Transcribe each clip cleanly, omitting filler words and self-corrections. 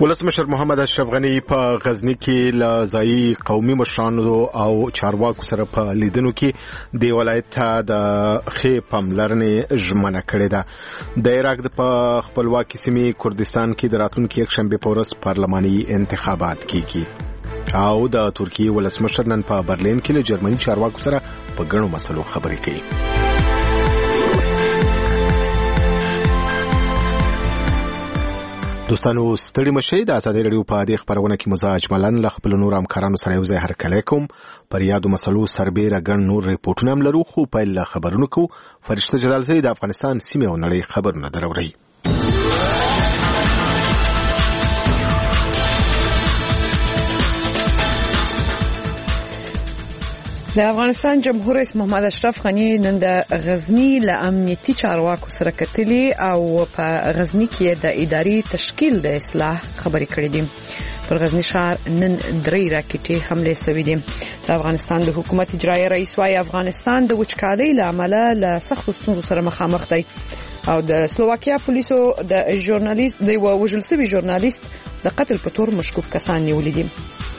ولسمشر محمد اشرف غنی په غزنی کې له ځایي قومي مشرانو او چارواکو سره په لیدنو کې د ولایت ته د خې پاملرنې ژمنه کړې ده. د عراق په خپلواکي سیمې کردستان کې د راتلونکي یک شنبه په ورځ پارلماني انتخابات کیږي او د ترکیه ولسمشر نن په برلین کې له جرمني چارواکو سره په ګڼو مسلو خبرې کوي. دوستانو ستړي مشي د ازادي رادیو په دې خبرونه کې مزاج ملن له خپل نور همکارانو سره یو ځای هرکلی کوم. پر یادو مسلو سربېره ګڼ نور ریپورټونه هم لرو، خو پیل له خبرونو کو. فرشته جلالزی د افغانستان سیمه او نړۍ خبرونه دروړي. د افغانستان جمهور رئیس محمد اشرف غنی نن د غزنی له امنیتي چارواکو سره کتلی او په غزنی کې د اداري تشکیل د اصلاح خبرې کړې دي. پر غزنی ښار نن 3 راکټي حمله شوې دي. د افغانستان د حکومت اجرایي رئیس وايي افغانستان د وچکالۍ له امله له سختو ستونزو سره مخامخ دی او د سلوواکیا پولیسو د ژورنالیست د وژل شوی ژورنالیست د قتل په تور مشکوک کسان نیولې دي.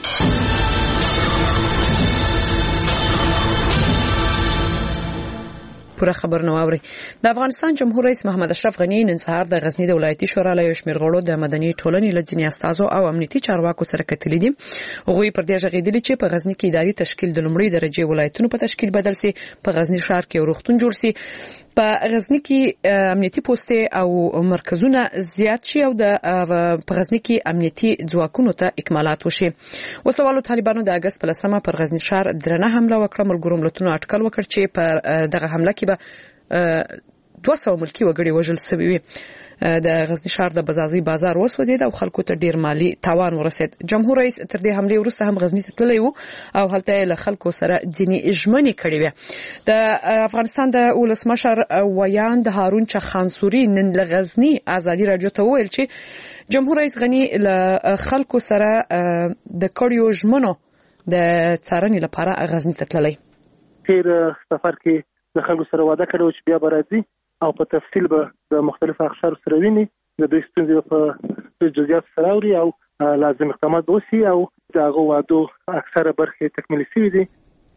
پوره خبر نو اوري. د افغانستان جمهور رئیس محمد اشرف غنی نن سهار د غزنی د ولایتي شورا له شمیر غړو د مدني ټولنې لجنې استادو او امنیتي چارواکو سره کتلې دي. هغوی پر دې ژغېدلي چې په غزنی کې اداري تشکیل د لومړي درجه ولایتونو په تشکیل بدل سي، په غزنی ښار کې روغتون جوړ سي، په غزنی کې امنیتي پوسټ او مرکزونه زیات شي او د په غزنی کې امنیتي ځواکونو ته اکمالات وشي. وسوالو طالبانو د اگست په لسمه پر غزنی ښار درنه حمله وکړه. ملګرو ملتونو اټکل وکړ چې پر دغه حمله کې به 200 ملکی وګړي وژل شوي وي. د غزنی ښار د بازازي بازار وسوځید او خلکو ته ډیر مالی تاوان ورسید. جمهور رئیس تر دې حمله وروسته هم غزنی ته تللی وو او هلته له خلکو سره ځینی ژمنې کړې وې. د افغانستان د ولسمشر ویاند هارون چخانسوري نن له غزنی ازادي رادیو ته ویل چې جمهور رئیس غنی له خلکو سره د کړیو ژمنو د څارنې لپاره غزنی ته تللی. تیر سفر کې د خلکو سره وعده کړو چې بیا به راځي او په تفصیل به د مختلفو اقشارو سره ویني، د دوی ستونزې په جزئیات سره اوري او لازم اقدامات وشي او د هغو وعدو اکثره برخې تکمیلي شوي دي.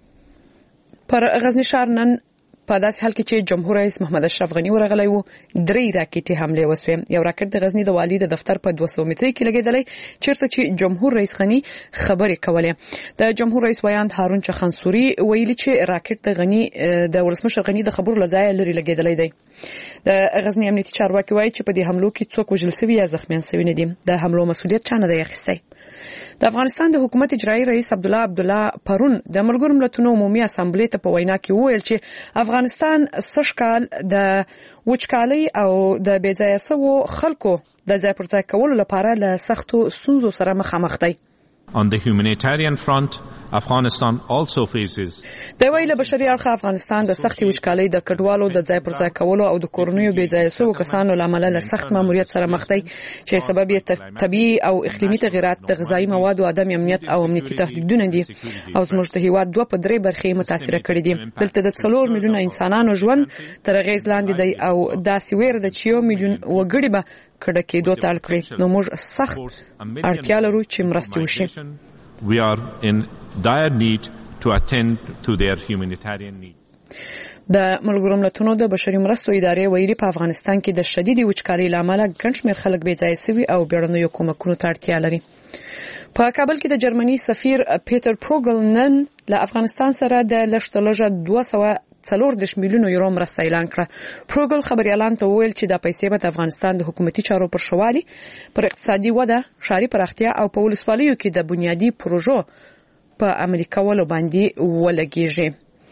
پر غزنی ښار نن په داسې حال کې چې جمهور رئیس محمد اشرف غنی ورغلی وو 3 راکټي حمله وسوې. یو راکټ د غزنی د والی د دفتر په 200 متري کې لګیدلی چیرته چې جمهور رئیس غنی خبرې کولې. د جمهور رئیس ویاند هارون چخانسوري ویلي چې راکټ د غنی د ولسمشر غنی د خبرو لځای لري لګیدلی دی. د غزنی امنیتي چارواکي وایي چې په دې حملو کې څوک وژل شوي یا زخمیان شوي نه دي. د حملو مسؤلیت چا نه دی اخیستی. د افغانستان د حکومت اجرایي رئیس عبدالله پرون د ملګرو ملتونو عمومي اسامبلې ته په وینا کې وویل چې افغانستان سږکال د وچکالۍ او د بېځایه شوو خلکو د ځای پر ځای کولو لپاره له سختو ستونزو سره مخامخ دی. On the humanitarian front, Afghanistan also faces د ویله بشري اړخ افغانستان د سختي وچکالۍ د کډوالو د ځای پر ځای کولو او د کورنیو بېځایه شوو کسانو لامل له سخت ماموریت سره مخ دی چې سبب یې طبيعي او اقلیمي تغیرات، د غذایی موادو عدم امنیت او امنیتي تهدیدونه دي او زموږ د هیواد 2 په 3 برخې متاثر کړي دي. دلته د 4 میلیونه انسانانو ژوند تر غیز لاندې دی او داسې ویر د 1 میلیون وګړي به کډه کېدو ته اړ کړي. نو موږ سخت اړتیا لرو چې مرستې وشي. We are in dire need to attend to their humanitarian need. د ملګرو ملتونو د بشري مرستو ادارې ویلي په افغانستان کې د شدید وچکالۍ لامل ګڼ شمېر خلک بې ځایه شوي او بیړنیو کومکونو ته اړتیا لري. په کابل کې د جرمني سفیر پیټر پروګل نن له افغانستان سره د لږ 240 میلیونو یورو مرسته اعلان کړه. پروګل خبريالان ته وویل چې د پیسې به د افغانستان د حکومتي چارو پر شوالي، پر اقتصادي وده، ښاري پراختیا او په ولسوالیو کې د بنیادی پروژو په عملي کولو باندې ولګیږي.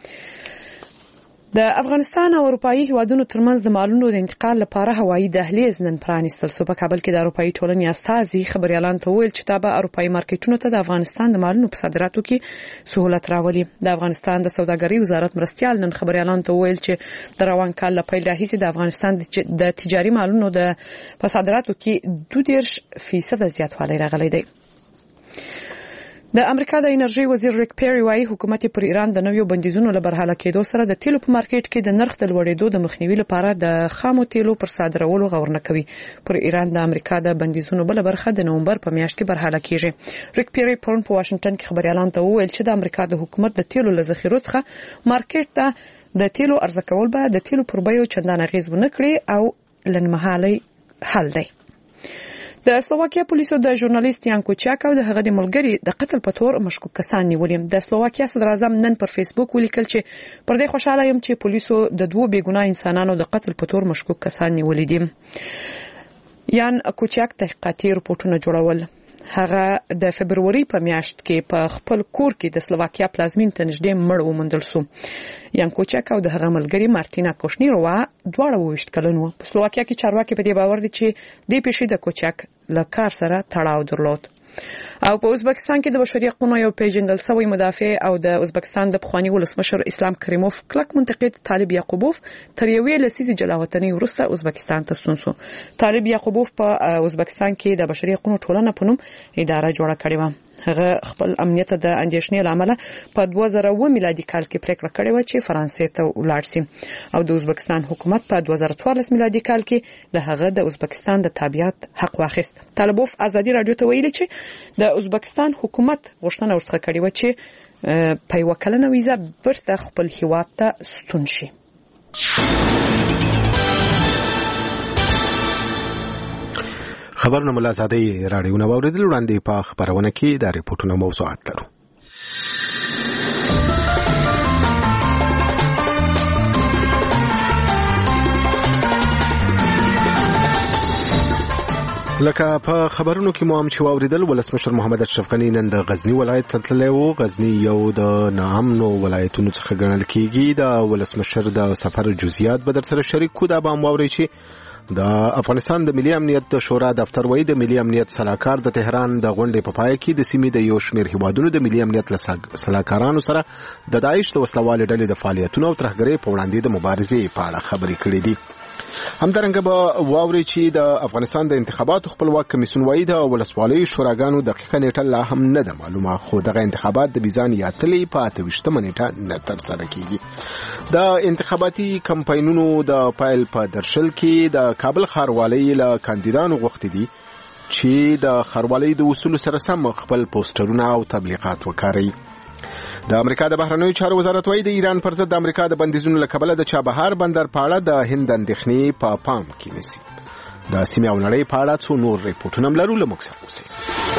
د افغانستان او اروپאי هیوادونو ترمنځ د مالونو د انتقال لپاره هوایي دهلیز نن پرانیستل شو. په کابل کې د اروپאי ټولنې استازي خبريالان ته ویل چې دا به اروپאי مارکیټونو ته د افغانستان د مالونو په صادراتو کې سہولت راولي. د افغانستان د سوداګرۍ وزارت مرستيال نن خبريالان ته ویل چې د روان کال له پیل راهیسې د افغانستان د تجاري مالونو د په صادراتو کې 2% زیاتوالی راغلی دی. د امریکا د انرژي وزیر ریک پیری وايي حکومت پر ایران د نویو بندیزونو له برحاله کېدو سره د تیلو په مارکیټ کې د نرخ د لوړېدو د مخنیوي لپاره د خامو تیلو پر صادرولو غور نه کوي. پر ایران د امریکا د بندیزونو بل برخه د نومبر په میاشت کې برحاله کیږي. ریک پیری په واشنگټن کې خبريالانو ته وویل چې د امریکا د حکومت د تیلو له ذخیرو څخه مارکیټ ته د تیلو ارزه کول به د تیلو پر بیو چندان اغیز ونه کړي او لنمحالي حل دی. د سلوواکیا پولیسو د ژورنالیست یان کوچاک او د هغه د ملګری د قتل په تور مشکوک کسان نیولې. د سلوواکیا صدر اعظم نن پر فیسبوک ولیکل چې پر دې خوشاله یم چې پولیسو د دوه بیګناه انسانانو د قتل په تور مشکوک کسان نیولې دي. یان کوچاک تحقیقاتي رپورټونه جوړول. هغه د فبرवरी په میاشت کې په خپل کور کې د سلوواکیا پلازمین ته نږدې مړ وموندل شو. یان کوچاک او د هغه ملګری مارتینا کوشنیرووا دواړه 22 کلن وو. په سلوواکیا کې چارواکي په دې باور دي چې د پیښې د کوچاک له کار سره تړاو درلود. او په ازبکستان کې د بشري حقوقو یو پیژندل شوی مدافع او د ازبکستان د پخوانی ولسمشر اسلام کریموف کلک منتقد طالب یعقوبوف تر یوې لسیزې جلاوطنۍ وروسته ازبکستان ته ستون شو. طالب یعقوبوف په ازبکستان کې د بشري حقوقو ټولنه په نوم اداره جوړه کړې و. هغه خپل امنیت د اندیشنې لامل په 2000 میلادي کال کې پریکړه کړې و چې فرانسې ته ولاړ شي او د ازبکستان حکومت په 2014 میلادي کال کې له هغه د ازبکستان د تابعیت حق واخیست. طالبوف ازادي رادیو ته ویلي چې د ازبکستان حکومت غوښتنه ورڅخه کړې و چې په یو کلنه ویزه برته خپل هیواد ته ستون شي. خبرونه ملازادي رادیو نو اوریدل وړاندې په خبرونه کې د ریپورتونو موضوعات لرو. لکه په خبرونو کې مو هم چې واوریدل ولسمشر محمد اشرف غنی نن د غزنی ولایت ته تللی و. غزنی یو د ناامنو ولایتونو څخه ګڼل کیږي. د ولسمشر د سفر جزئیات به در سره شریک کو. دا به هم واورئ چې د افغانستان د ملي امنیت شورا دفتر وایي د ملي امنیت صلاحکار د تهران د غونډې په پای کې د سیمې د یو شمېر هیوادونو د ملي امنیت صلاحکارانو سره د داعش د وسلوالې ډلې د فعالیتونو او ترهګرۍ په وړاندې د مبارزې په اړه خبرې کړې دي. همدارنګه به واوري چې د افغانستان د انتخاباتو خپلواک کمیسیون وایي د ولسوالۍ شوراګانو دقیقه نیټه لا هم نه ده معلومه، خو دغه انتخابات د میزان یاتلې په 28مه نیټه نه ترسره کیږي. د انتخاباتي کمپاینونو د پایل په درشل کې د کابل ښاروالۍ له کاندیدانو غوښتي دي چې د ښاروالۍ د اصولو سره سم خپل پوسټرونه او تبلیغات وکړي. د امریکا د بهرنیو چارو وزارت وايي د ایران پر ضد د امریکا د بندیزونو له کبله د چابهار بندر په اړه د هند اندېښنې په پام کې نیسي. د سیمې او نړۍ په اړه څو نور ریپورټونه هم لرو. له موږ سره اوسئ.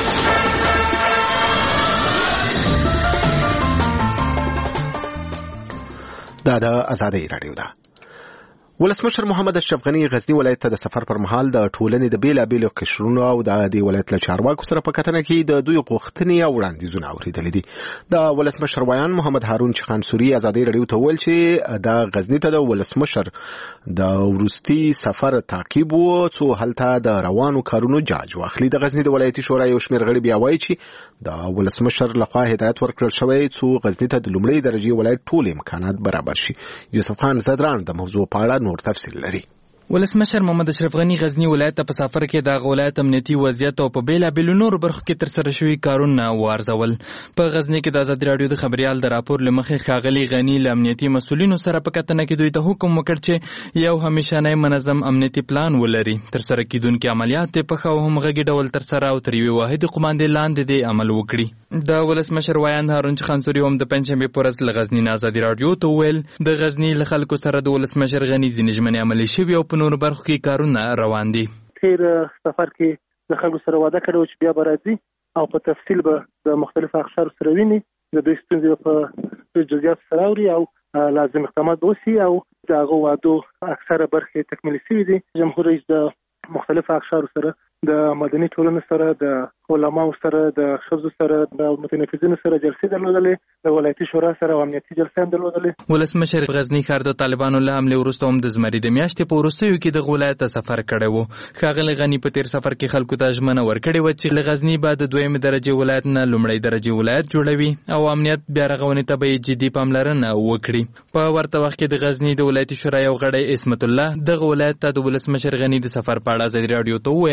دا د ازادۍ راډیو ده. ولسمشر محمد اشرف غنی غزنی ولایت ته د سفر پر مهال د ټولنې د بیلابیلو قشرونو او د دې ولایت له چارواکو سره په کتنه کې د دوی غوښتنې او وړاندیزونه اوریدلې دي. د ولسمشر ویان محمد هارون چخانسوري ازادۍ راډیو ته ویل چې د غزنی ته د ولسمشر د ورستي سفر تعقیب وو څو هلته د روانو کارونو جاج واخلي. د غزنی د ولایتي شورا یو شمېر غړي بیا وایي چې د ولسمشر لخوا هدایت ورکړل شوی څو غزنی ته د لومړۍ درجې ولایت ټول امکانات برابر شي. یوسف خان زدران د موضوع په اړه نور تفصیل لري. ولسمشر محمد اشرف غنی غزنی ولایت ته په سفر کې د ولایت امنیتي وضعیت او په بیلابیلو نورو برخو کې تر سره شوي کارونه وارزول. په غزنی کې د ازادي راډیو د خبريال د راپور لمخې ښاغلي غنی له امنیتي مسولینو سره په کتنه کې دوی ته حکم وکړ چې یو همیشنی منظم امنیتي پلان ولري، تر سره کیدونکو عملیات په خو هم غږی ډول تر سره او تر یوې واحد قوماندې لاندې د عمل وکړي. د ولسمشر ویان هارون چخانسوري هم د پنځمې پورز له غزنی نه ازادي راډیو ته ویل د غزنی له خلکو سره د ولسمشر غنی ځینې ژمنې عملي شوي او په نورو برخو کې کارونه روان دي. تیر سفر کې د خلکو سره وعده کړو چې بیا به راځي او په تفصیل به د مختلفو اقشارو سره ویني، د دوی ستونزې په جزئیات سره اوري او لازم اقدامات وشي او د هغو وعدو اکثره برخې تکمیلي شوي دي. جمهور رئیس د مختلفو اقشارو سره، د مدني ټولنې سره، د علماو سره، د ښځو سره، د متنفذینو سره جلسې درلودلې، د ولایتي شورا سره او امنیتي جلسې هم درلودلې. ولسمشر غزنی ښار د طالبانو له حملې وروسته هم د زمري د میاشتې په وروستیو کې د ولایت ته سفر کړی و. ښاغلی غني په تیر سفر کې خلکو ته ژمنه ورکړې وه چې له غزني به د دویمې درجې ولایت نه لومړی درجې ولایت جوړوي او امنیت بیا رغونې ته به یې جدي پاملرنه وکړي. په ورته وخت کې د غزني د ولایتي شورا یو غړی عصمت الله دغه ولایت ته د ولسمشر غني د سفر په اړه ازادي راډیو ته وویل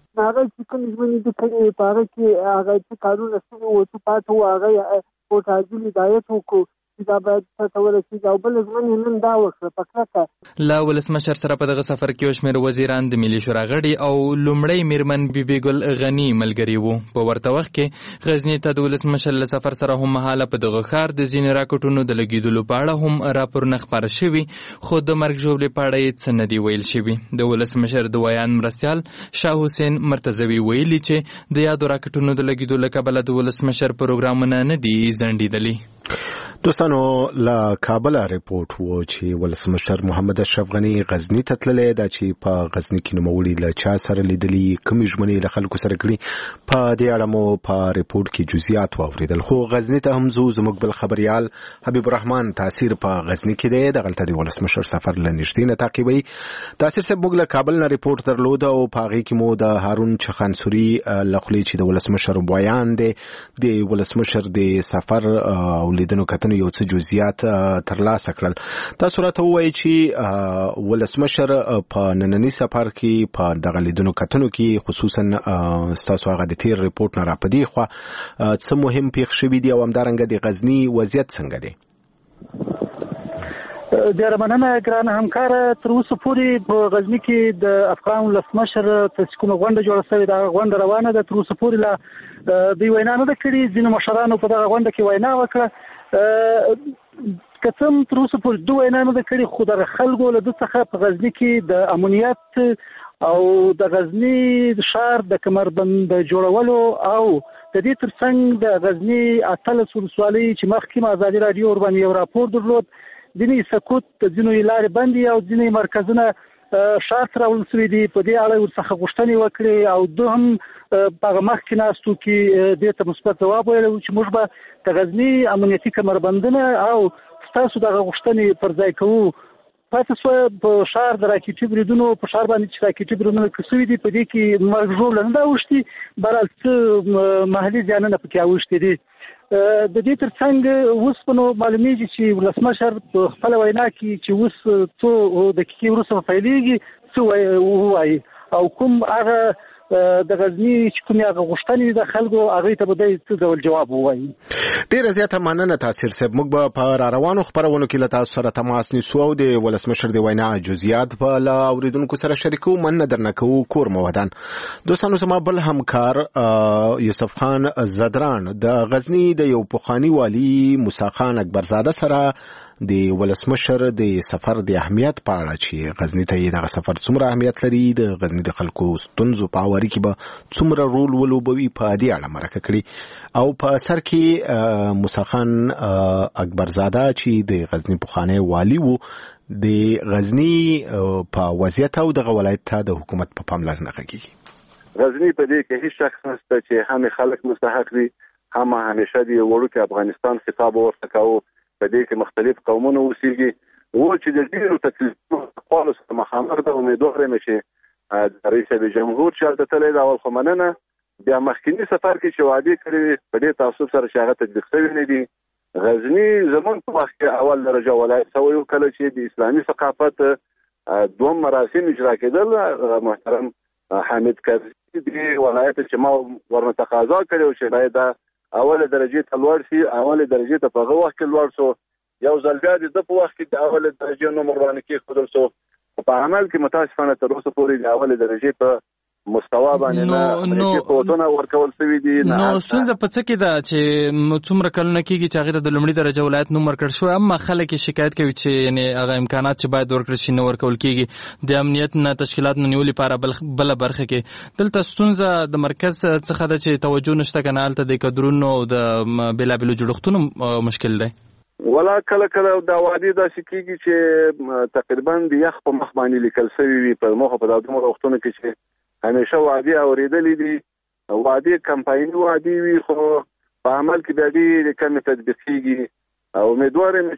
هغه چې کوم ژوند دي کړي په هغه کې هغه چې کارونه سوي او څه پاتې و هغه او تعجیل هدایت وکړو دا باید څه ورسیږي او بل ژمن نن دا وکړه پکړه لا ولسمشر سره په دغه سفر کې شمیر وزیران د ملي شورا غړي او لومړی میرمن بیبي ګل غنی ملګری وو. په ورته وخت کې غزنی ته د ولسمشر له سفر سره هم مهاله په دغه ښار د ځینې راکټونو د لګیدلو په اړه هم راپورونه خپاره شوي، خو د مرګ ژوبلې په اړه یې څه نه دي ویل شوي. د ولسمشر د ویان مرستیال شاه حسین مرتضوي ویلي چې د یادو راکټونو د لګیدو له کبله د ولسمشر پروګرامونه نه دي ځنډېدلي. دوستانو له کابل ریپورت وو چې ولسمشر محمد اشرف غنی غزنی ته تللی دا چې په غزنی کې نوموړي له چا سره لیدلي کومې ژمنې له خلکو سره کړي په دې اړه مو په ریپورت کې جزئیات واوریدل. خو غزنی ته هم زموږ بل خبريال حبیب الرحمن تاثیر په غزنی کې دی دغلته د ولسمشر سفر له نږدې نه تعقیبوي. تاثیر صاحب موږ له کابل نه ریپورت درلود او په هغې کې مو د هارون چخانسوري له خولې چې د ولسمشر بیان دی د ولسمشر د سفر او لیدنو کتنو یو څه جزئیات ترلاسه کړل. تاسو راته ووایئ چې ولسمشر په ننني سفر کې په دغه لیدنو کتنو کې خصوصا ستاسو هغه د تیر ریپورت نه راپدې خوا څه مهم پیښ شوي دي او همدارنګه د غزنی وضعیت څنګه دی؟ ډېره مننه ګرانه همکاره. تر اوسه پورې په غزني کې د افغان ولسمشر کومه غونډه جوړه شوې ده غونډه روانه ده. تر اوسه پورې لا دوی وینا نه ده کړې. ځینو مشرانو په دغه غونډه کې وینا وکړه. کڅم تر اوسه پورې دوه وینا نه ده کړې، خو د خلکو له دې څخه په غزني کې د امنیت او د غزنی ښار د کمربند جوړولو او د دې ترڅنګ د غزنی اتلس ولسوالۍ چې مخکې ازادي رادیو ور باندې یو راپور درلود دني سکوت د ځینو لارې بندي او ځینې مرکزونه ښار سره ولسوي دي. په دې اړه ورڅخه غوښتنې وکړي او دوهم په مخکې ناستو کې دې ته مثبت ځواب ویل چې موږ به د غزنی امنیتي کمربندونه او تاسو دغه غوښتنې پر ځای کوو. پاتې شو په ښار د راکېټي بریدونو په ښار باندې چې راکېټي بریدونه کسوي دي په دې کې مرګ ژوبله نه ده اوښتي، بهرحال څه محلي زیانونه پکې اوښتي دي. د دې ترڅنګ اوس په نو معلومیږي چې ولسمشر په خپل وینا کې چې اوس څو دقیقې وروسته پیلېږي څه وایي او کوم هغه د غزنی چې کومه هغه غوښتنې د خلکو هغه ته به څه ډول جواب وایي. ډیره زیاته مننه تاثیر صاحب. موږ به په روانو خبرونو کې له تاسو سره تماس نیسو او د ولسمشر د وینا جزئیات په لا اوریدونکو سره شریکو. مننه درنه کوو کور مو ودان. دوستانو زما بل همکار یوسف خان زدران د غزنی د یو پخوانی والی موسی خان اکبرزاده سره د ولسمشر د سفر د اهمیت په اړه چې غزنی ته یې دغه سفر څومره اهمیت لري د غزنی د خلکو ستونزو په اوري کې به څومره رول ولوبوي په دې اړه مرکه کړي او په سر کې موسی خان اکبرزاده چې د غزنی پخوانی والی وو د غزنی په وضعیت او دغه ولایت ته د حکومت په پاملرنه کوي. غزنی په دې کې هیڅ شک نشته چې هم خلک مستحق دي هم همیشه دی وړوکی افغانستان خطاب ورته کوي. په دې کې مختلف قومونه اوسېږي و چې د ډېرو تکلیفونو خپل سره مخامخ ده. امیدوار یم چې رئیس جمهور چې تللی دا اول خو مننه بیا مخکینی سفر کې چې وعده کړې په دې تعصب سره چې هغه تطبیق شوی نه دي. غزنی زمون په وخت کې اول درجه ولایت شوی کله چې د اسلامي ثقافت دوم مراسم اجرا کېدل. محترم حامد کرزي د ولایت چې ما ورنه تقاضا کړو چې باید اوله درجه ته لوړ شي. اوله درجه ته په هغه وخت کې لوړ شو یو ځل بیا د په وخت کې د اوله درجه نومر باندې کېښودل شو. په عمل کې متاسفانه تر اوسه پورې د اوله درجه په مستوا باندې نه پوتونه ورکول شوي دي. نو ستونزه په څه کې ده چې څومره کلونه کېږي چې هغې ته د لومړي درجه ولایت نوم ورکړل شوی، اما خلک شکایت کوي چې یعنې هغه امکانات چې باید ورکړل شي نه ورکول کېږي. د امنیت نه تشکیلات نه نیولو لپاره بله برخه کې دلته ستونزه د مرکز څخه ده چې توجه نشته که نه هلته د کدرونو او د بېلابېلو جوړښتونو مشکل دی. ولا کله کله دا وعدې داسې کېږي چې تقریبا د یخ په مخ باندې لیکل شوي وي په موخه په دومره وختونو کې چې همیشه وعدې اورېدلې دي. وعدې کمپایني وعدې وي خو په عمل کې بیا ډېرې کمې تطبیق کېږي. امیدوار یم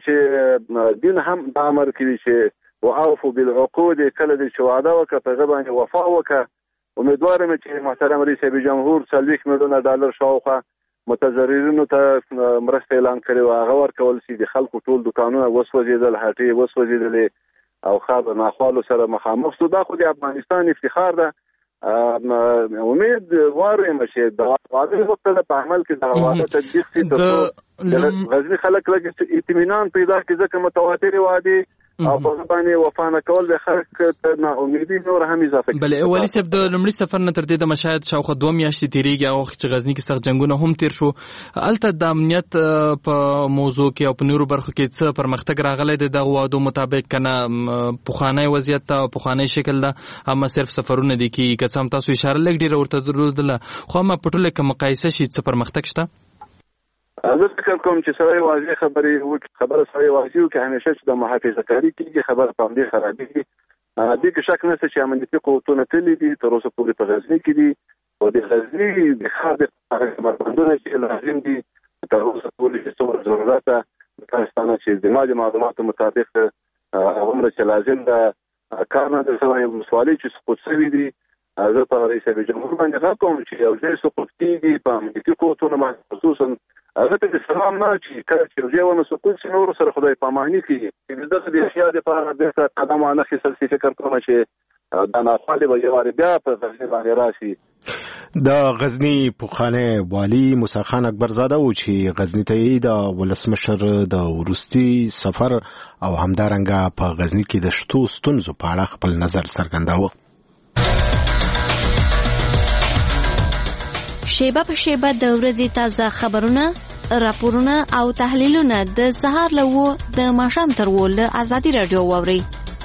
چې دین هم دا امر کوي چې وعوفوا بالعقود کله دې چې وعده وکړه په هغه باندې وفا وکړه. امیدوار یم چې محترم رئیس جمهور 40 میلیونه ډالر شاوخوا متضررینو ته مرسته اعلان کړې وه هغه ورکول شي. د خلکو ټول دوکانونه وسوځېدل، هټۍ وسوځېدلې او ښار د ناخوالو سره مخامخ شو. دا خو د افغانستان افتخار ده امید وارم چې د واده وخت په عمل کې د واده تطبیق شي ته غزنی خلک لږ اطمینان پیدا کړي ځکه متواتر وعده او په باندې وفانه کول د خلک ته نا امیدي نور هم اضافه کوي. بل اولی سب د لمړي سفر نه تر دې د مشاهد شاوخوا 2 میاشتې تیریږي او چې غزنی کې سخت جنگونه هم تیر شو. الته د امنیت په موضوع کې او په نورو برخو کې څه پرمختګ راغلی د دغه وعدو مطابق کنه پخوانی وضعیت او پخوانی شکل دا اما صرف سفرونه دي کې که څه هم تاسو اشاره لګ ډیره ورته درلودله خو ما په ټوله کې مقایسه شي څه پرمختګ شته؟ زه فکر کوم چې سړی واضح خبره سړی واضح او کې همیشه چې د محافظه کاری کېږي خبره په دې خرابېږي. دې کې شک نشته چې امنیتي قوتونه تللي دي تر اوسه پورې په غزنی کې دي او د غزنی د ښار د مربندونه چې لازم دي تر اوسه پورې څومره ضرورت ده پاکستان چې د معلوماتو مطابق عمره چې لازم ده کار نه د سوي مسوالي چې سقوط شوي دي. زه په رئیس جمهور باندې راکوم چې یو ځای سقوط کېږي په امنیتي قوتونه خصوصا هغه ته سلام نه چې کله چې یو ونه سقوط شي نور سره خدای پاماني کوي چې دغه د احیا لپاره د قدم نه خسل سي فکر کوم چې دا نه خاله به یو بیا په غزنی باندې راشي. د غزنی پوخانه والی موسی خان اکبرزاده و چې غزنی ته د ولسمشر د ورستي سفر او همدارنګه په غزنی کې د شتو ستونزو په اړه خپل نظر څرګنداوه. شیبه په شیبه د ورځې تازه خبرونه، راپورونه او تحلیلونه د سهار له 9 د ماښام تر 10 له ازادي رادیو واورئ.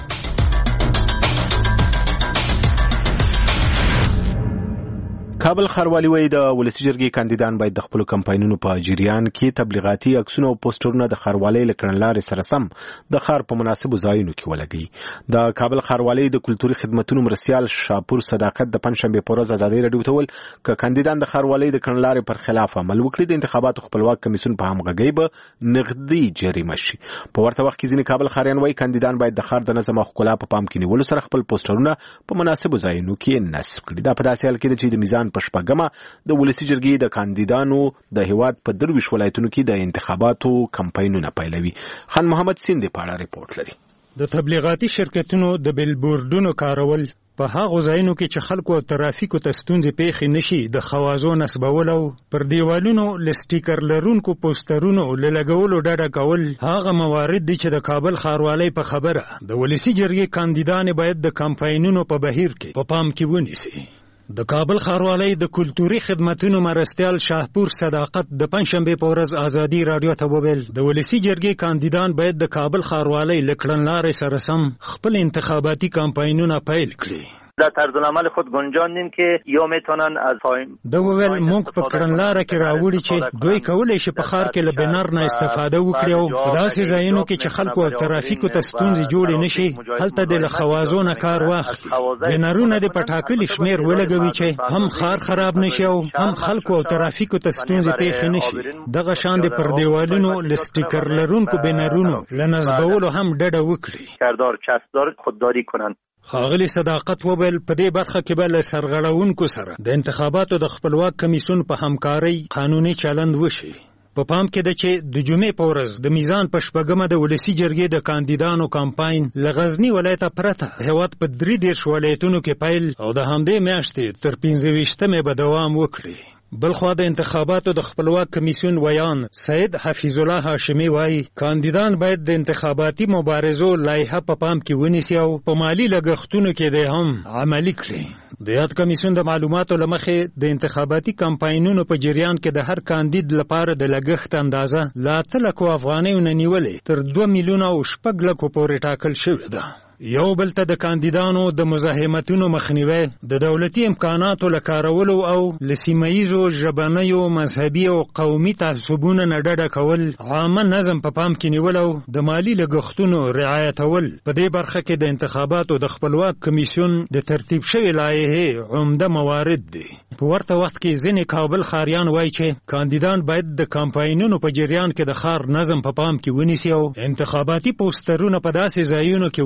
کابل ښاروالي وایي د ولسي جرګې کاندیدان باید د خپل کمپاینونو په جریان کې تبلیغاتي عکسونه او پوسټرونه د ښاروالۍ له کړنلارې سره سم د ښار په مناسبو ځایونو کې ولګوي. د کابل ښاروالۍ د کلتوري خدماتو مرستیال شاپور صداقت د پنځشنبه په ورځ ازادي رادیو ته ویل ک کاندیدان د ښاروالۍ د کړنلارې پر خلاف عمل وکړي د انتخاباتو خپلواک کمیسیون په همغږۍ به نغدي جریمه شي. په ورته وخت کې ځینې کابل ښاریان وایي کاندیدان باید د ښار د نظم او ښکلا په پام کې نیولو سره خپل پوسټرونه په مناسبو ځایونو کې نصب کړي. دا په داسې حال کې چې د میزان په شپږمه د ولسي جرګې د کاندیدانو د هیواد په 23 ولایتونو کې د انتخاباتو کمپاینونه پیلوي. خان محمد سیندې په اړه ریپورت لري. د تبلیغاتي شرکتونو د بیلبورډونو کارول په هغو ځایونو کې چې خلکو او ترافیکو ته ستونزې پیښې نشي د خوازو نصبول او پر دیوالونو لسټیکر لرونکو پوسټرونو لګولو ډډه کول هغه موارد دي چې د کابل ښاروالۍ په خبره د ولسي جرګې کاندیدان باید د کمپاینونو په بهیر کې په پام کې ونیسي. د کابل ښاروالۍ د کلتوري خدماتو مرستیال شاپور صداقت د پنځشنبه په ورځ ازادي رادیو ته وویل د ولسي جرګې کاندیدان باید د کابل ښاروالۍ له کړنلارې سره سم خپل انتخاباتي کمپاینونه پیل کړي. در طرز العمل خود گنجاندیم که یا میتونن از د وویل مونږ په کړنلاره کې راوړي چې دوی کولای شي په ښار کې له بنر نه استفاده وکړي او په داسې ځایونو کې چې خلکو او ترافیکو ته ستونزې جوړې نشي هلته د خوازو نه کار واخلي. بنرونه د پټاکلي شمیر ولګوي چې هم ښار خراب نشي او هم خلکو او ترافیکو ته ستونزې پیښې نشي. دغه شان د پر دیوالونو لسټیکر لرونکو بنرونو لنصبولو هم ډډه وکړي. کاردار چسبدار خودداری کنن. ښاغلي صداقت وویل په دې برخه کې به له سرغړونکو سره د انتخاباتو د خپلواک کمیسیون په همکارۍ قانوني چلند وشي. په پام کې ده چې د جمعې په ورځ د میزان په شپږمه د ولسي جرګې د کاندیدانو کمپاین له غزني ولایته پرته هیواد په 23 ولایتونو کې پیل او د همدې میاشتې تر 15مې به دوام وکړي. بلخوا د انتخاباتو د خپلواک کمیسیون ویان سید حفیظ الله هاشمی وایي کاندیدان باید د انتخاباتي مبارزو لایحه په پام کې ونیسي او په مالی لګښتونو کې د هم عملي کړي. د یاد کمیسیون د معلوماتو لمخې د انتخاباتي کمپاینونو په جریان کې د هر کاندید لپاره د لګښت اندازه له 8 لکو افغانیو نه نیولې تر 2 میلیونه او 6 لکو پورې ټاکل شوې ده. یو بل ته د کاندیدانو د مزاحمتونو مخنیوي د دولتي امکاناتو لکارولو او لسیمایزو ژبنیو مذهبي او قومي تعصبونو نه ډډه کول عامه نظم په پام کې نیول او د مالی لګښتونو رعایتول په دې برخه کې د انتخاباتو د خپلواک کمیسیون د ترتیب شوی لایحې عمده موارد دي. په ورته وخت کې ځینې کابل ښاریان وایي چې کاندیدان باید د کمپاینونو په جریان کې د ښار نظم په پام کې ونیسي او انتخاباتي پوسټرونه په داسې ځایونو کې ولګوي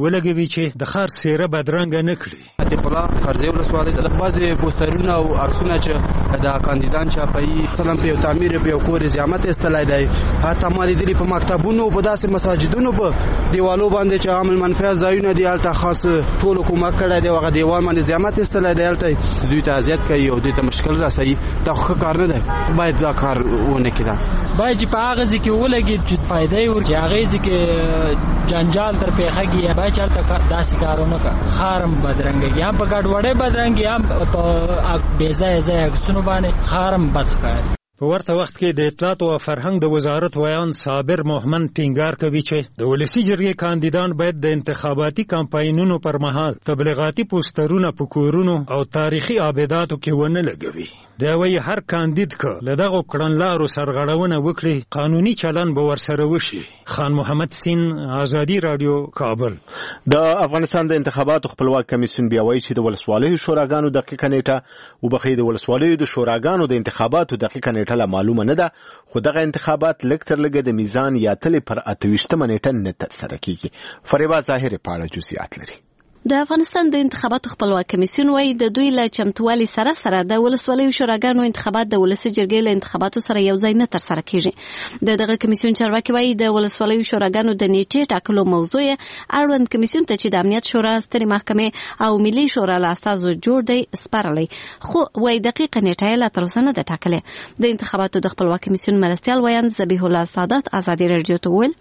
کوي چې د ښار څیره بدرنګه نه کړي. عطیف الله فرضي ولسوالۍ د بعضې پوسټرونه او عکسونه چې د کاندیدان چاپوي مثلا په یو تعمیر په یو کور زحمت ایستلی دی، حتی ما لیدلي په مکتبونو په داسې مساجدونو په دیوالو باندې چې عامل منفعه ځایونه دي هلته خاص ټول حکومت کړی دی، هغه دیوال باندې زحمت ایستلی دی، هلته دوی ته اذیت کوي او دوی ته مشکل رسوي. دا خو ښه کار نه دی، باید دا کار ونه کړي. باید چې په هغه ځای کې ولګي چې فایده یې ورکړي، هغې ځای کې جنجال تر پېښه کړي، باید چې هلته داسې کارونه کړي. ښار هم بدرنګېږي، هم په ګډوډۍ بدرنګېږي، هم په بې ځایه ځایه عکسونو باندې ښار هم بد ښکاري. په ورته وخت کې د اطلاعات او فرهنګ د وزارت ویان صابر محمد ټینګار کوي چې د ولسی جرګې کاندیدان باید د انتخاباتي کمپاینونو پر مهال تبلیغاتي پوسټرونه په کورونو او تاریخي آباداتو کې ونه لګوي. دا وایي هر کاندید که له دغو کړنلارو سرغړونه وکړي قانوني چلن به ورسره وشي. خان محمد سین، آزادي رادیو، کابل. د افغانستان د انتخاباتو خپلواک کمیسیون بیا وایي چې د ولسوالیو شوراګانو دقیقه نیټه وبخښي د ولسوالیو د شوراګانو د انتخاباتو دقیقه نیټه لا معلومه نه ده، خو دغه انتخابات لږ تر لږه د میزان یا تلې پر 28 نیټه نه ترسره کیږي. فریبا ظاهر په اړه جزئیات لري. د افغانستان د انتخاباتو خپلواک کمیسیون وايي د دوی له چمتووالي سره سره د ولسوالیو شوراګانو انتخابات د ولسي جرګې له انتخاباتو سره یو ځای نه ترسره کیږي. دغه کمیسیون چارواکي وايي د ولسوالیو شوراګانو د نیټې ټاکلو موضوع اړوند کمیسیون ته چې د امنیت شورا، سترې محکمې او ملي شورا له استازو جوړ دی سپارلی، خو وايي دقیقه نیټه لا تر اوسه نه ده ټاکلې. د انتخاباتو د خپلواک کمیسیون مرستیال ویان ذبیح الله سادات آزادي رادیو ته وویل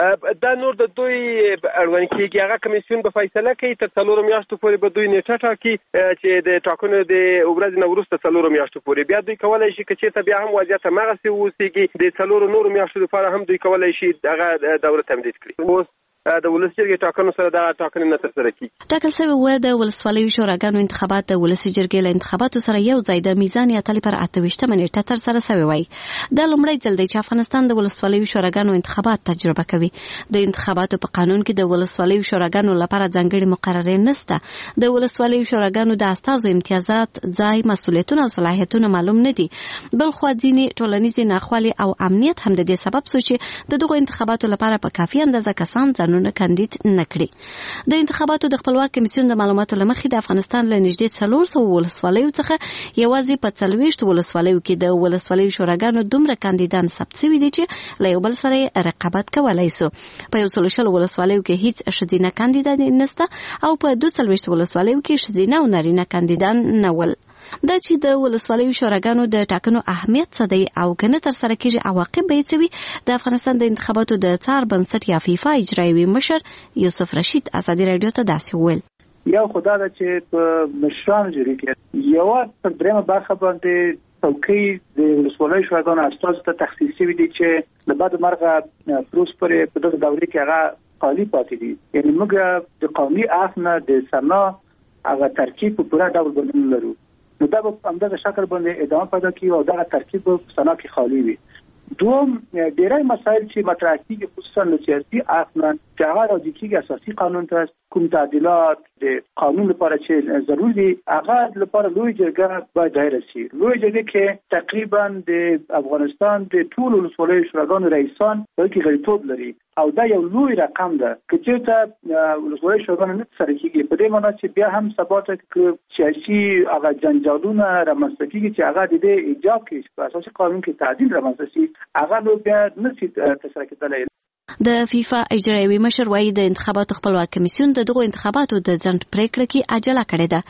دا نور د دوی اړوند کېږي، هغه کمیسیون به فیصله کوي، تر 4 میاشتو پورې به دوی نیټه ټاکي چې د ټاکنو د ورځې نه وروسته 4 میاشتو پورې بیا دوی کولی شي که چېرته بیا هم وضعیت هماغسې واوسېږي د 4 نورو میاشتو لپاره هم دوی کولی شي هغه دوره تمدید کړي. اوس د ولسي جرګې ټاکنو سره دا ټاکنې نه ترسره کیږي. ټاکل شوی و د ولسوالیو شوراګانو انتخابات د ولسي جرګې له انتخاباتو سره یو ځای د میزان یا تلې پر 28 نیټه ترسره شوی وای. دا لومړی ځل دی چې افغانستان د ولسوالیو شوراګانو انتخابات تجربه کوي. د انتخاباتو په قانون کې د ولسوالیو شوراګانو لپاره ځانګړي مقررې نشته. د ولسوالیو شوراګانو د استازو امتیازات، ځای، مسؤلیتونه او صلاحیتونه معلوم نه دي. بل خو ځینې ټولنیزې ناخوالې او امنیت هم د دې سبب شو چې د دغو انتخاباتو لپاره په کافي اندازه کسان ځانونه کاندید نکړي. د انتخاباتو د خپلواک کمیسیون د معلوماتو لمخې د افغانستان له نږدې 400 ولسوالیو څخه یوازې په 40 ولسوالیو کې د ولسوالیو شوراګانو دومره کاندیدان ثبت شوي دي چې له یو بل سره رقابت کولی سو. په 100 ولسوالیو کې هیڅ ښځینه کاندیدان نشته او په 240 ولسوالیو کې ښځینه او نارینه کاندیدان نه ول. دا چې د ولسوالیو شوراګانو د ټاکنو اهمیت څه دی او کنه تر سره کیږي عواقب به څه وي، د افغانستان د انتخاباتو د څار بنسټ یا فیفا اجرایوي مشر یوسف رشید آزادي رادیو ته داسې وویل. یو خدای دا چې په مشرانو جوړی کې یو پر درېمه برخه باندې څوکۍ د ولسوالیو شوراګانو استازو ته تخصیص شوی دی چې له بعد مرغه پروس پرې په دغه دورې کې هغه خالی پاتې دي. یعنی موږ د قومي اخنه د سنا هغه ترکیب په پوره ډول باندې لرو، نو دا په همدغه شکل باندې ادامه پیدا کوي او دغه ترکیب په سنا کې خالی وي. دوم ډېری مسایل چې مطرح کیږي خصوصا له سیاسي اخنه چې هغه راځي کېږي اساسي قانون ته کوم تعدیلات د قانون لپاره چې ضروري دي هغه لپاره لوی جرګه باید دایر شي. لوی جرګه کې تقریبا د افغانستان د ټول ولسوالیو شوراګانو رئیسان بلکې غړیتوب لري او دا یو لوی رقم ده که چېرته ولسوالیو شوراګانو نه ترسره کېږي په دې معنی چې بیا هم سبا ته سیاسي هغه جنجالونه رامنځته کېږي چې هغه د دې ایجاب کې په اساسي قانون کې تعدیل رامنځته شي هغه نو بیا نشي ترسره کېدلی. د فیفا اجرایوي مشر وايي د انتخاباتو خپلواک کمیسیون د دغو انتخاباتو د ځنډ پریکړه کې عجله کړې ده.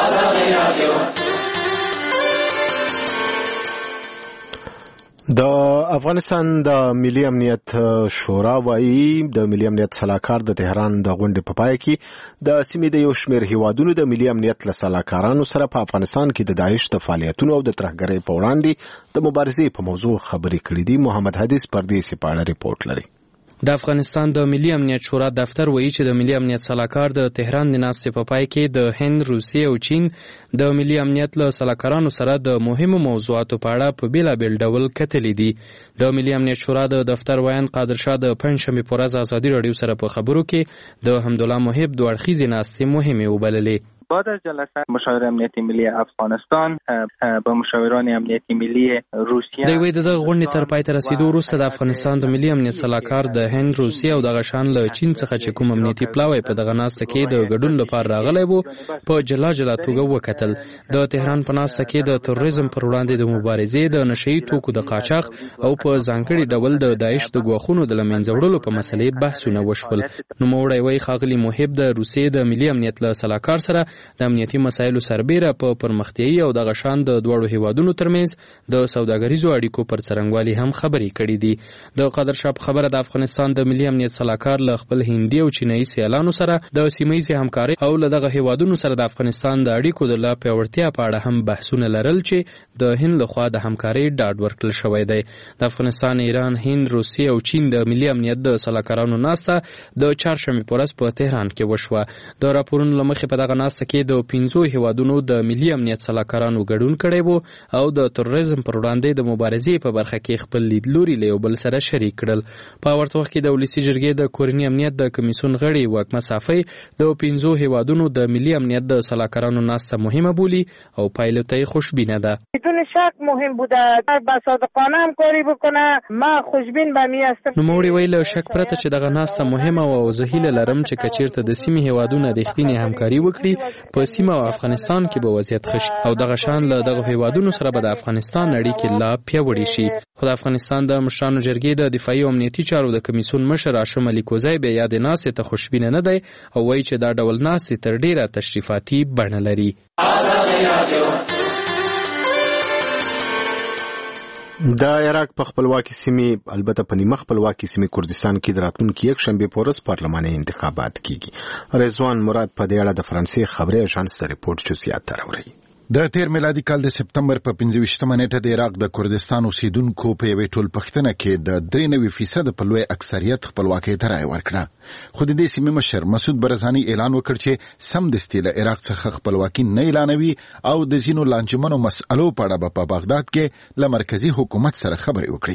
د افغانستان د ملي امنیت شورا وايي د ملي امنیت صلاحکار د تهران د غونډې په پای کې د سیمې د یو شمېر هیوادونو د ملي امنیت له صلاحکارانو سره په افغانستان کې د داعش د فعالیتونو او د ترهګرۍ په وړاندې د مبارزې په موضوع خبرې کړې دي. محمد حدیث پردیسي په اړه ریپورت لري. د افغانستان د ملي امنیت شورا دفتر وایي چې د ملي امنیت صلاحکار د تهران د ناستې په پای کې د هند، روسیې او چین د ملي امنیت له صلاحکارانو سره د مهمو موضوعاتو په اړه په بیلابیل ډول کتلې دي. د ملي امنیت شورا د دفتر ویان قادر شاه د پنځشنبې په ورځ ازادي راډیو سره په خبرو کې د حمدالله محب دوه اړخیزې ناستې مهمې وبللې. بعد از جلسه مشاور امنیتی ملی افغانستان با مشاوران امنیتی ملی روسیه د وې د غونډې تر پای ته رسیدو وروسته د افغانستان د ملي امنیت صلاحکار د هند، روسیه او د غشان له چین څخه چې کوم امنیتي پلاوی په دغه ناسته کې د ګډون لپاره راغلی وو په جلا جلا توګه وکتل. د تهران په ناسته کې د تروریزم پر وړاندې د مبارزې، د نشئی توکو د قاچاق او په ځانګړي ډول د داعش د ګواښونو د لمنځه وړلو په مسلې بحثونه وشول. نوموړی وایي ښاغلي محب د روسیې د ملي امنیت له صلاحکار سره د امنیتي مسایلو سربیره په پرمختیایي او د غشان د دوړو هیوادونو ترمنځ د سوداګریزو اړیکو پر څرنګوالي هم خبرې کړې دي. د قادر شاه خبره د افغانستان د ملي امنیت صلاحکار له خپل هندي او چینایي سیالانو سره د سیمه‌ییزې همکارۍ او له دغه هیوادونو سره د افغانستان د اړیکو د لا پیاوړتیا په اړه هم بحثونه لرل چې د هند لخوا د همکارۍ ډاډ ورکړل شوی دی. د افغانستان، ایران، هند، روسیې او چین د ملي امنیت د صلاحکارانو ناسته د چهارشنبې په ورځ په تهران کې وشوه. د راپورونو له مخې په دغه ناسته کې د 15 هیوادونو د ملي امنیت صلاحکارانو ګډون کړی وو او د تروریزم پر وړاندې د مبارزې په برخه کې خپل لیدلوري له یو بل سره شریک کړل. په ورته وخت کې د ولسي جرګې د کورني امنیت د کمیسیون غړي واکمه صافی د 15 هیوادونو د ملي امنیت د صلاحکارانو ناسته مهمه بولی او پایلو ته خوشبینه ده. بدون شک مهم بوده با صادقانه همکاری بکنه. ما خوشبین به می هستم. نوموړي ویل شک پرته چې دغه ناسته مهمه او زه هیله لرم چې کچیرته د سیمې هیوادونو رښتینې همکاري وکړي په سیمه او افغانستان کې به وضعیت ښه شي او دغه شان له دغه هیوادونو سره به د افغانستان اړیکې لا پیاوړې شي. خو د افغانستان د مشرانو جرګې د دفاعي او امنیتي چارو د کمیسیون مشر هاشم علي کوزی بیا یاد ناسته ته خوشبینه نه دی او وایي چې دا ډول ناسته تر ډیره تشریفاتي بڼه لري. د عراق په خپلواکي سیمې، البته په نیمه خپلواکي سیمې کردستان کې د راتلونکي یک شنبه په ورځ پارلماني انتخابات کیږي. رضوان مراد په دې اړه د فرانسې خبري اژانس ته ریپورت جزئیات راوړي. د تیر میلادي کال د سپتمبر په 25مه نیټه د عراق د کردستان اوسیدونکو په یوې ټولپښتنه کې د 93% په لوی اکثریت خپلواکۍ ته رایه ورکړه. خو د دې سیمې مشر مسعود برزاني اعلان وکړ چې سمدستي له عراق څخه خپلواکي نه اعلانوي او د ځینو لانجمنو مسألو په اړه په بغداد کې له مرکزی حکومت سره خبرې وکړي.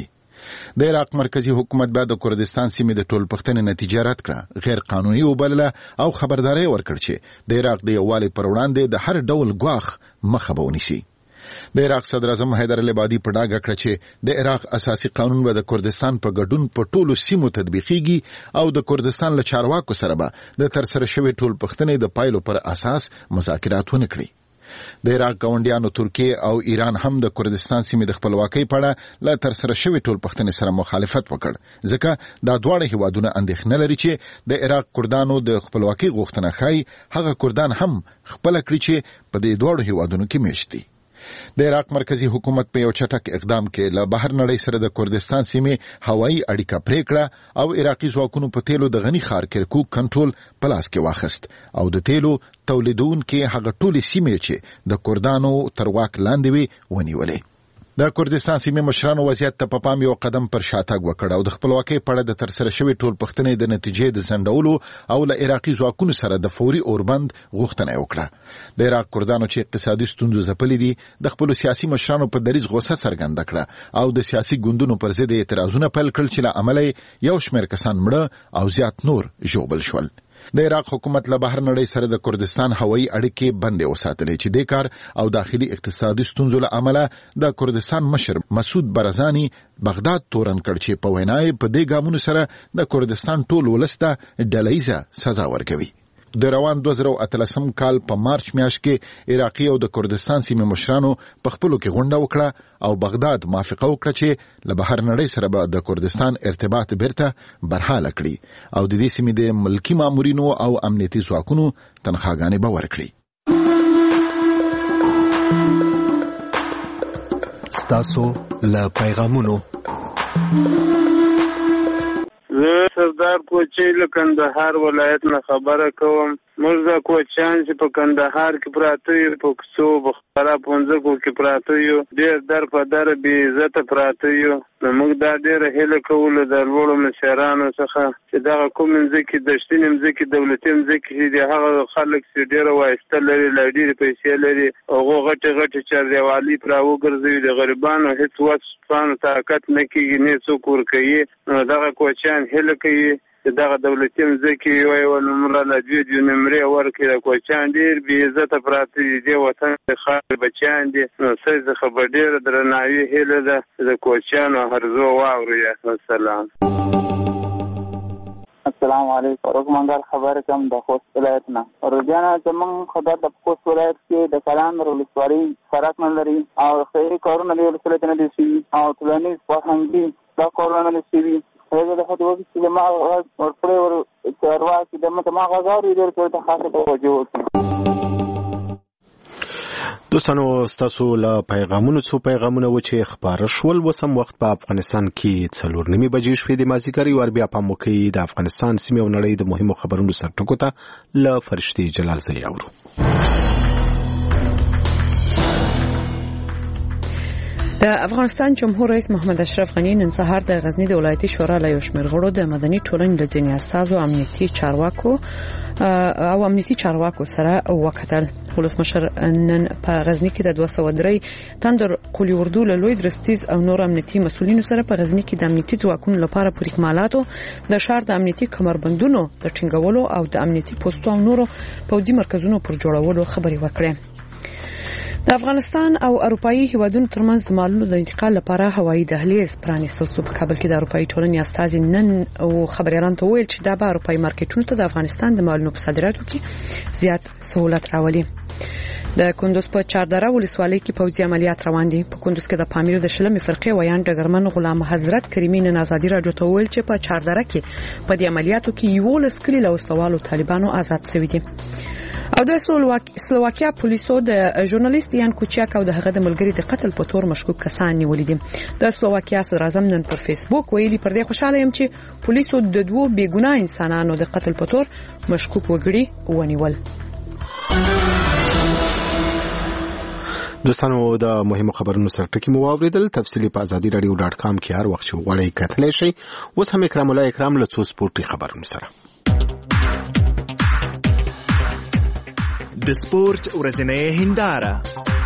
د عراق مرکزی حکومت بعد د کردستان سیمې د ټولپښتنې نتیجه رد کړه، غیر قانوني وبلله او خبرداري ورکړ چې د عراق د یووالي پر وړاندې د هر ډول ګواښ مخه به ونیسي. د عراق صدر اعظم حیدر العبادي په ډاګه کړ چې د عراق اساسي قانون به د کردستان په ګډون په ټولو سیمو تطبیقيږي او د کردستان له چارواکو سره به د ترسره شوی ټولپښتنې د پایلو پر اساس مذاکرات ونه کړي. د عراق ګاونډیانو ترکیه او ایران هم د کردستان سیمې د خپلواکۍ په اړه له ترسره شوی ټولپښتنې سره مخالفت وکړ، ځکه دا دواړه هیوادونه اندېښنه لري چې د عراق کردانو د خپلواکۍ غوښتنه ښایي هغه کردان هم خپله کړي چې په دې دواړو هیوادونو کې میشت دي. د عراق مرکزی حکومت په یو چټک اقدام کې له بهر نړۍ سره د کردستان سیمې هوایي اړیکه پرې کړه او عراقي ځواکونو په تیلو د غني ښار کرکوک کنټرول په لاس کې واخیست او د تیلو تولیدونکي هغه ټولې سیمې چې د کردانو تر واک لاندې وي ونیولې. د کردستان سیمې مشرانو وضعیت ته په پام یو قدم پر شاتګ وکړ او د خپلواکۍ په اړه د ترسره شوی ټولپښتنې د نتیجې د ځنډولو او له عراقي ځواکونو سره د فوري اوربند غوښتنه وکړه. د عراق کردانو چې اقتصادي ستونزو ځپلې دي د خپلو سیاسي مشرانو په دریځ غوسه څرګنده کړه او د سیاسي ګوندونو پر ضد اعتراضونه پیل کړل چې له امله یو شمېر کسان مړه او زیات نور ژوبل شول. د عراق حکومت له بهر نړۍ سره د کردستان هوایي اړیکې بندې وساتلې چې د کار او داخلي اقتصادي ستونزو له امله د کردستان مشر مسعود برزاني بغداد تورن کړ چې په وینای په دې ګامونو سره د کردستان ټول ولس ته ډلهیزه سزا ورکوي. د روان 2013 کال په مارچ میاشت کې عراقي او د کردستان سیمې مشرانو په خپلو کې غونډه وکړه او بغداد موافقه وکړه چې له بهر نړۍ سره به د کردستان ارتباط بیرته برحاله کړي او د دې سیمې د ملکی مامورینو او امنیتي ځواکونو تنخواګانې به ورکړي. ستاسو له پیغامونو سردار کوچی له کندهار ولایت نه خبره کوم. موږ د کوچیان چې په کندهار کې پراته یو، په کوڅو بخارا پونځکو کې پراته یو، ډېر در په در بې عزته پراته یو. نو موږ دا ډېره هیله کوو د لوړو مشرانو څخه چې دغه کوم مځکې دشتینې مځکې دولتي مځکې چې د هغه خلک چې ډېره وایسته لري، لا ډېرې پیسې لري، هغو غټې غټې چاردیوالي پرې راوګرځوي، د غریبانو هېڅ وس طاقت نه کېږي، نه څوک ورکوي. نو دغه کوچیان هیله کوي چې دغه دولتي مځکې یو نمره له دوی نمرې ورکړي د کوچیان ډېر بې عزته پراته دي دې وطن د خاص بچیان دي نو څه څخه به ډېره درناوي هیله ده د کوچیانو هرزو واوري. السلام السلام علیکم. روزمنګار خبر کوم د خوست ولایت نه. روزانه زمونږ خبر د خوست ولایت کې د کلان ولسوالۍ سړک نه لري او خیري کارونه د ولسوالۍ نه دي شوي او ټولنیز فرهنګي دا کارونه نه شوي. هغه د خپل وخت چې ما ورپړې چارواکي د ما غاړي ډېر ته خاصه توجه وکړي. دوستانو ستاسو له پیغامونو څو پیغامونه و چې خبر شول وسم وخت په افغانستان کې 4:30 بجې شوې د مازیګر یو بیا په موقع د افغانستان سیمه او نړۍ د مهمو خبرونو سره ټکو ته له فرشتي جلال زئی اورو. د افغانستان جمهور رئیس محمد اشرف غنی نن سهار د غزنی د ولایتي شورا له یو شمېر غړو د مدني ټولنې د ځینې استازو امنیتي چارواکو سره وکتل. ولسمشر نن په غزنی کې د 203 تندر قولی اردو له لوی درستیز او نور امنیتي مسولینو سره په غزنی کې د امنیتي ځواکونو لپاره پر اکمالاتو د شهر د امنیتي کمربندونو د ټینګولو او د امنیتي پوسټو او نورو پوځي مرکزونو پر جوړولو خبري وکړه. د افغانستان او اروپאי هیوادونو ترمنځ د مالونو د انتقال لپاره هوایي دهلیز پرانیستل شو. په کابل کې د اروپאי ټولنې استازي نن او خبريالان ته ویل چې دا به اروپאי مارکیټونو ته د افغانستان د مالونو په صادراتو کې زیات سہولت راولي. د کندوز په چاردره ولسوالۍ کې پوځي عملیات روان دي. په کندوز کې د پامیر د شلمې فرقې ویان ډګرمن غلام حضرت کریمي نن ازادي راډیو ته ویل چې په چاردره کې په دې عملیاتو کې 11 کلی له وسوالو طالبانو آزاد شوي دي. او د سلوواکیا پولیسو د ژورنالیست یان کوچیاک او د هغه د ملګری د قتل په تور مشکوک کسان نیولې دي. د سلوواکیا صدر اعظم نن پر فیسبوک ویلي پر دې خوشاله یم چې پولیسو د دوه بیګناه انسانانو د قتل په تور مشکوک وګړي ونیول. دوستانو د مهمو خبرونو سره ټکی مو واوریدل. تفصیلی په azadi.radio.com کې هر وخت وړي کتلی شي. اوس هم اکرام الله اکرام له څو سپورتي خبرونو سره. د سپورت ورځنۍ هنداره.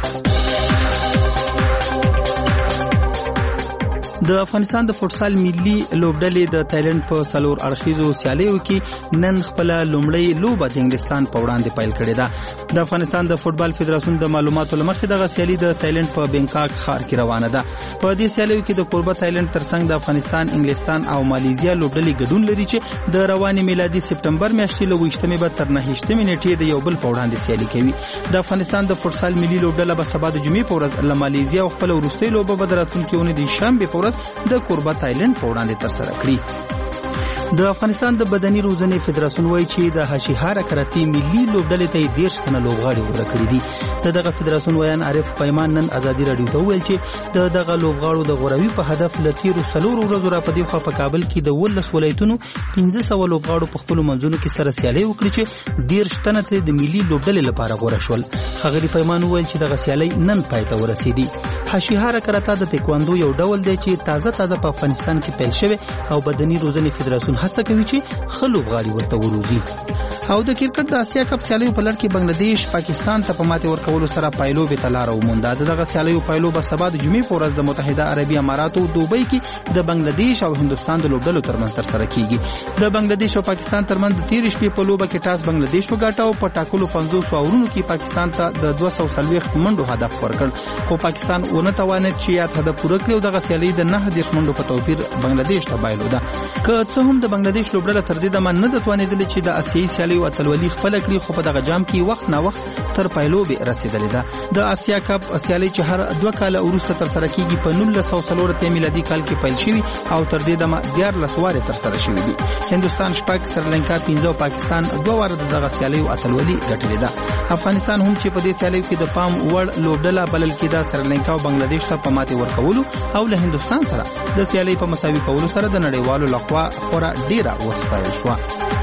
د افغانستان د فوټسال ملي لوبډلې د تایلند په سلور اړخیزو سیالیو کې نن خپل لومړی لوبه د انګلستان په وړاندې پیل کړې ده. د افغانستان د فوټبال فدراسیون د معلوماتو لمخې د سیالي د تایلند په بینکاک ښار کې روانه ده. په دې سیالیو کې د قربه تایلند ترڅنګ د افغانستان، انګلستان او مالیزیا لوبډلې ګډون لري چې د رواني میلادي سپټمبر میاشتې له 28مې به تر 9مې نیټې د یو بل په وړاندې سیالي کوي. د افغانستان د فوټسال ملي لوبډله به سبا د جمعې په ورځ له مالیزیا او خپل وروستۍ لوبه به د راتلونکي اونۍ د شنبې په ورځ د قربه تایلند په وړاندې ترسره کړي. د افغانستان د بدني روزنې فدراسیون وایي چې د هاشیهارا کراتی ملي لوبډلې ته 10 تنه لوبغاړي غوړه کړي دي. دغه فدراسیون ویان عارف پیمان نن ازادي راډیو ته ویل چې دغه لوبغاړو د غوړوي په هدف لتیرو سلور ورځو را پدې خو په کابل کې د 12 ولایتونو 1500 لوبغاړو په خپل منځونو کې سره سیالي وکړي چې 10 تنه تر د ملي لوبډلې لپاره غوړه شول. خغلی پیمان ویل چې دغه سیالي نن پای ته ورسېدي. هاشیهارا کراتا د تکواندو یو ډول دی چې تازه په افغانستان کې پیل شوی او بدني روزنې فدراسیون هڅه کوي چې خلوبغاړي ورته وروزي. او د کرکټ د اسیا کپ سیالیو په لړ کې بنگلاديش پاکستان ته په ماتې ورکولو سره پایلوبې ته لار ومونده. دغه سیالیو پایلو به سبا د جمعې په ورځ د متحده عربي اماراتو دوبۍ کې د بنگلاديش او هندستان د لوبډلو ترمنځ ترسره کیږي. د بنگلاديش او پاکستان ترمنځ د 13 شپې په لوبه کې ټاس بنگلاديش وګاټه او په ټاکلو 50 اورونو کې پاکستان ته د 240 منډو هدف ورکړ، خو پاکستان ونه توانید چې یاد هدف پوره کړي او دغه سیالي د 9 منډو په توپیر بنگلاديش ته بایلوده. که څه هم د بنگلاديش لوبډله تر دې دمه نه توانیدل چې د اسیایي سیالیو اتلولي خپل کړي، خو په دغه جام کې وخت نه وخت تر پایلوبې رسیدلې ده. د اسیا کپ سیالي چې هر 2 کال وروسته تر سره کیږي په 1940 میلادي کال کې پیل شوی او تر دې دمه 14 واره تر سره شوی دي. هندستان شپږ، سریلانکا 15 او پاکستان 2 واره دغه سیالیو اتلولي ګټلې ده. افغانستان هم چې په دې سیالیو کې د پام وړ لوبډله بلل کېده، سریلانکا او بنگلاديش ته په ماتې ورکولو او له هندستان سره د سیالي په مساوي کولو سره د نړیوالو لخوا خورا ډیره وستایل شو.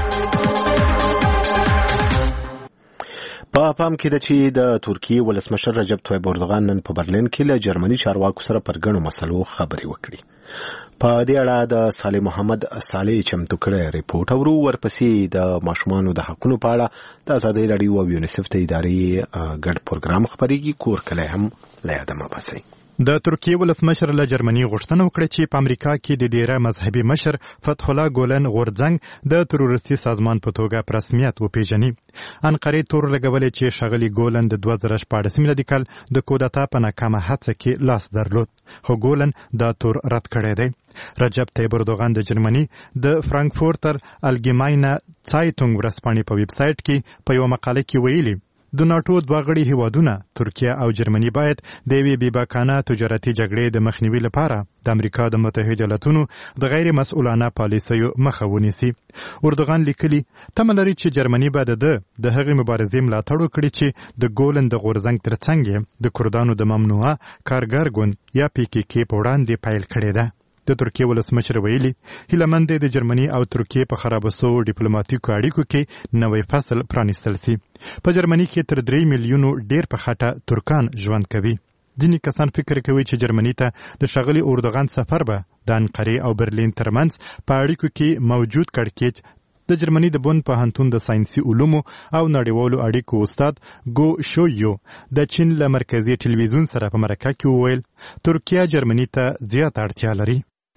په پام کې د چې د ترکیه ولسمشر رجب طیب اردوغان نن په برلین کې له جرمني چارواکو سره پر ګڼو مسلو خبرې وکړي. په دې اړه د صالح محمد صالح چمتو کړی ریپورت او ورپسې د ماشومانو د حقونو په اړه د ازادي راډیو او یونیسف ته اداري ګډ پروګرام خبرېږي. کور کله هم لا یادمه باسي. د ترکیه ولسمشر له جرمني غوښتنه وکړه چې په امریکا کې د ډیره مذهبي مشر فتح الله ګولن غورځنګ د تروریستي سازمان په توګه په رسمیت وپیژني. انقرې تور لګولې چې ښاغلي ګولن د 2014 میلادي کال د کودتا په ناکامه هڅه کې لاس درلود، خو ګولن دا تور رد کړی دی. رجب طیب اردوغان د جرمني د فرانکفورتر الګیماینه څایټونګ ورځپاڼې په ویب سایټ کې په یوه مقاله کې ویلي د ناټو دوه غړي هیوادونه ترکیه او جرمني باید د یوې بېباکانه تجارتي جګړې د مخنیوي لپاره د امریکا د متحده ایالاتونو د غیر مسؤلانه پالیسیو مخه ونیسي. اردوغان لیکلي تمه لري چې جرمني به د هغې مبارزې ملاتړ وکړي چې د ګولن د غورځنګ ترڅنګ د کردانو د ممنوعه کارګر ګوند یا PKK په وړاندې پیل کړې ده. د ترکیه ولسمشر ویلي هیلهمند دی د جرمني او ترکیه په خرابه سوو ډیپلوماټیکو اړیکو کې نوی فصل پرانیستل سي. په جرمني کې تر 3 میلیونو ډیر په خټه ترکان ژوند کوي. ځینې کسان فکر کوي چې جرمني ته د ښاغلي اردوغان سفر به د انقرې او برلین ترمنځ په اړیکو کې موجود کړکېچ د جرمني د بون پوهنتون د ساینسي علومو او نړیوالو اړیکو استاد ګو شویو د چین له مرکزي ټلویزیون سره په مرکه کې وویل ترکیه جرمني ته زیات اړتیا لري.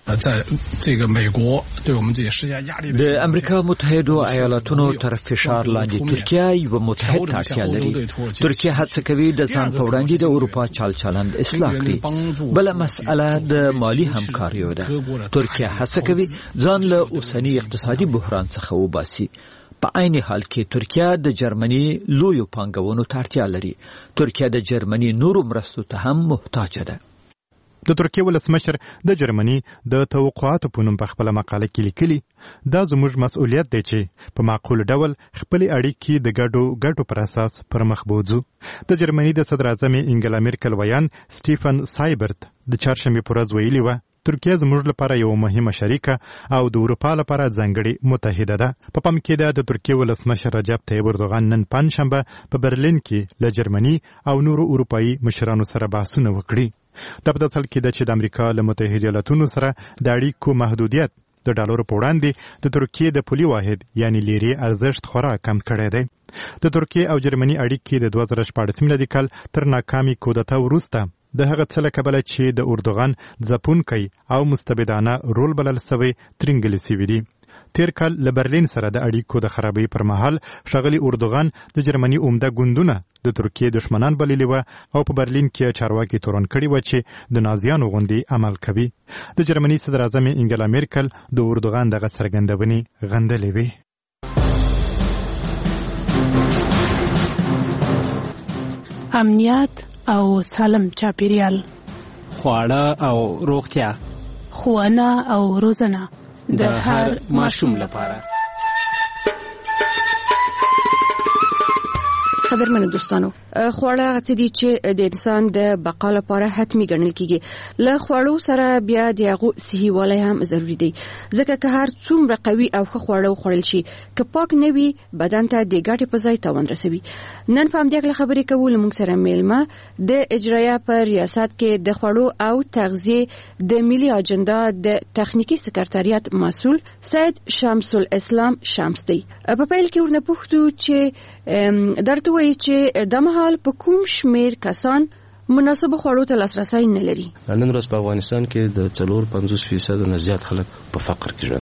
د امریکا متحده ایالاتونو تر فشار لاندې ترکیه یو متحد اړتیا لري. ترکیه هڅه کوي د ځان په وړاندې د اروپا چلند اصلاح کړي. بل مسئله د مالی همکاریو ده. ترکیه هڅه کوي ځان له اوسنی اقتصادي بحران څخه وباسي. په عین حال کې ترکیه د جرمني لویو پانګونو ته اړتیا لري. ترکیه د جرمني نورو مرستو ته هم محتاج ده. د ترکیه ولسمشر د جرمني د توقعاتو په نوم په خپل مقاله کې لیکلي دا زموږ مسؤلیت دی چې په معقول ډول خپل اړیکې د ګډو پر اساس پر مخ بوځو. د جرمني د صدر اعظم انګلا میرکل ویان سټیفن سایبرت د چهارشنبې په ورځ ویلي و ترکیه زموږ لپاره یو مهمه شریکه او د اروپا لپاره ځانګړې متحده ده. په پام کې د ترکیه ولسمشر رجب طیب اردوغان نن پنځشنبه په برلین کې له جرمني او نورو اروپایي مشرانو سره بحثونه وکړي. دا په داسې کې ده چې د امریکا له متحده ایالاتونو سره د اړیکو محدودیت د ډالرو په وړاندې د ترکیې د پولي واحد یعنی لیرې ارزښت خورا کم کړی دی. د ترکیې او جرمني اړیکې د 2014 میلادي کال تر ناکامي کودتا وروسته د هغه څه له کبله چې د اردوغان ځپونکی او مستبدانه رول بلل سوی ترینګلې سوي دي. تیر کال له برلین سره د اړیکو د خرابۍ پر مهال ښاغلي اردوغان د جرمني عمده ګوندونه د ترکیې دشمنان بللي وه او په برلین کې چارواکي تورن کړي وه چې د نازیانو غوندې عمل کوي. د جرمني صدر اعظم انګلا میرکل د اردوغان دغه څرګندونې غندلې وې. امنیت او سالم چاپیریال، خواړه او روغتیا، ښوونه او روزنه د هر ماشوم لپاره. قدرمنو دوستانو، خواړه هغه څه دي چې د انسان د بقا لپاره حتمي ګڼل کیږي. له خوړو سره بیا د هغو صحي والی هم ضروري دی، ځکه که هر څومره قوي او ښه خواړه وخوړل شي که پاک نه وي بدن ته د ګټې په ځای تاوان رسوي. نن په همدې اړه خبرې کوو. له موږ سره میلمه د اجرایه په ریاست کې د خوړو او تغذیې د ملي اجنډا د تخنیکی سکرټریات مسؤل سید شمس الاسلام شمس دی. په پیل کې ورنه پوښتو چې درته وایي چې د مهال په کوم شمیر کسان مناسب خوړو ته لاسرسی نه لري. نن ورځ په افغانستان کې د 4-50% نه زیات خلک په فقر کې ژوند